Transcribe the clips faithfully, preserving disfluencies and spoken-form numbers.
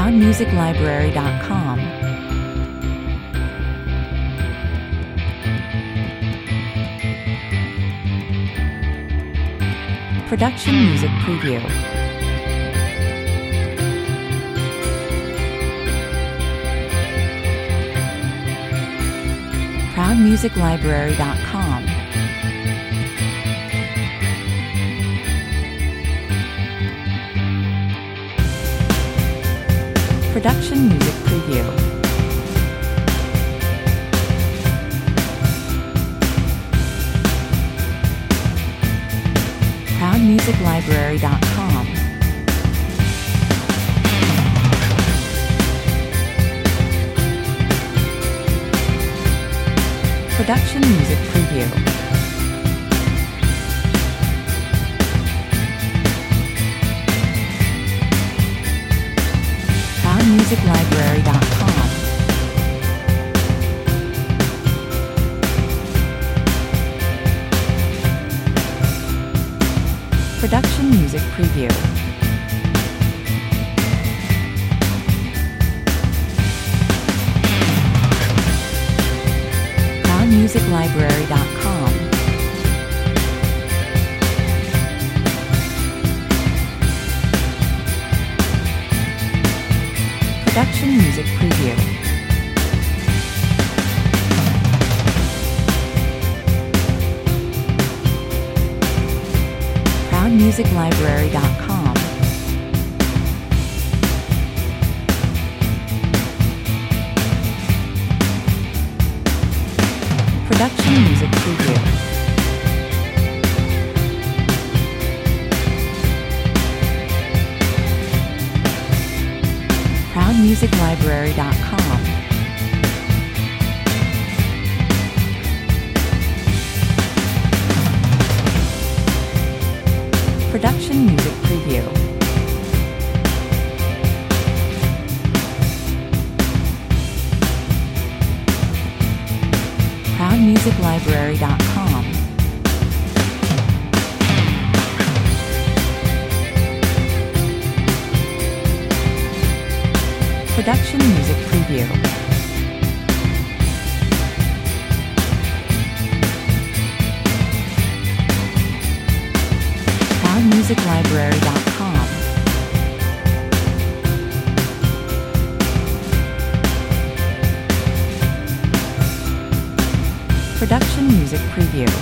proud music library dot com. Production Music Preview. proud music library dot com. Production Music Preview. proud music library dot com. Production Music Preview. proud music library dot com. Production Music Preview. proud music library dot com. Production Music Preview. proud music library dot com. Production Music Preview. proud music library dot com. Production Music Preview. proud music library dot com. Production Music Preview. proud music library dot com. Production Music Preview.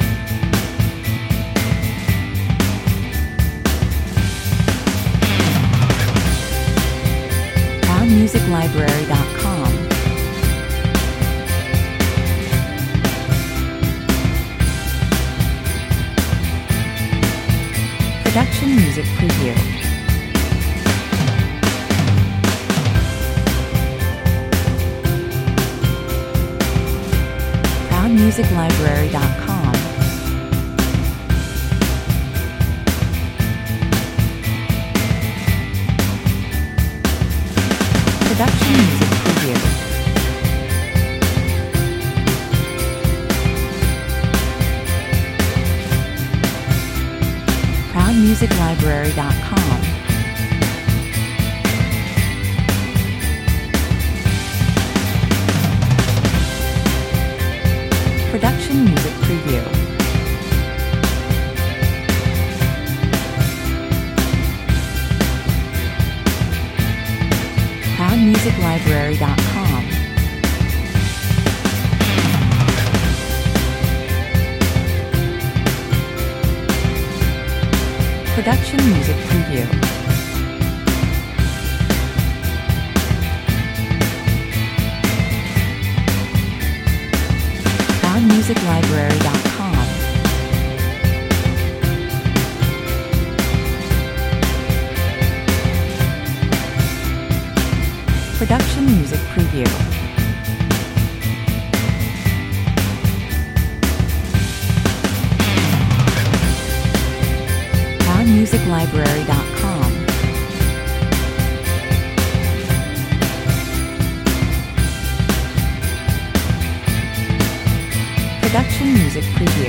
proud music library dot com. Production Music Preview. proud music library dot com. Production Music Preview. proud music library dot com. Production Music Preview. proud music library dot com. Production Music Preview. proud music library dot com. Production Music Preview. proud music library dot com. Production Music Preview.